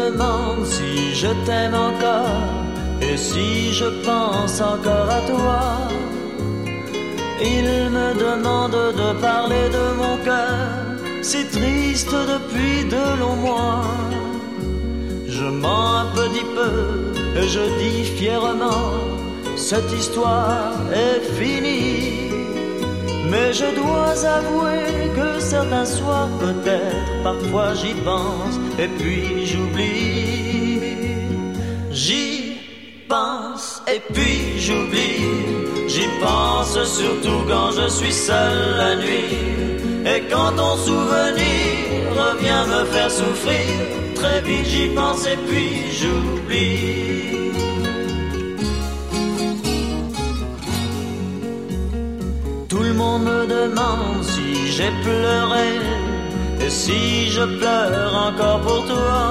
demande si je t'aime encore et si je pense encore à toi. Il me demande de parler de mon cœur, si triste depuis de longs mois. Je mens un petit peu et je dis fièrement, cette histoire est finie. Mais je dois avouer que certains soirs peut-être, parfois j'y pense et puis j'oublie. J'y pense et puis j'oublie. J'y pense surtout quand je suis seul la nuit. Et quand ton souvenir revient me faire souffrir, très vite j'y pense et puis j'oublie. Tout le monde me demande si j'ai pleuré et si je pleure encore pour toi.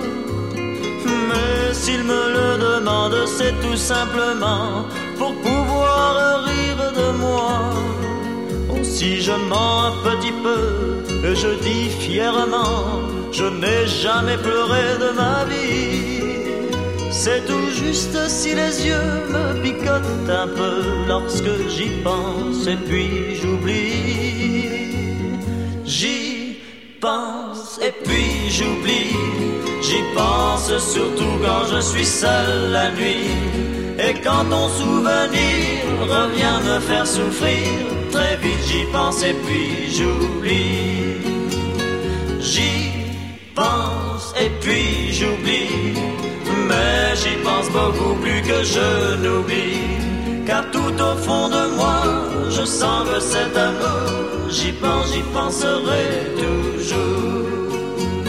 Mais s'il me le demande, c'est tout simplement pour pouvoir rire de moi. Si je mens un petit peu et je dis fièrement, je n'ai jamais pleuré de ma vie. C'est tout juste si les yeux me picotent un peu lorsque j'y pense et puis j'oublie. J'y pense et puis j'oublie. J'y pense surtout quand je suis seul la nuit. Et quand ton souvenir revient me faire souffrir, très vite j'y pense et puis j'oublie. J'y pense et puis j'oublie. Mais j'y pense beaucoup plus que je n'oublie. Car tout au fond de moi, je sens que cet amour, j'y penserai toujours.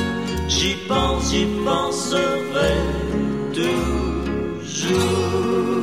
J'y penserai toujours.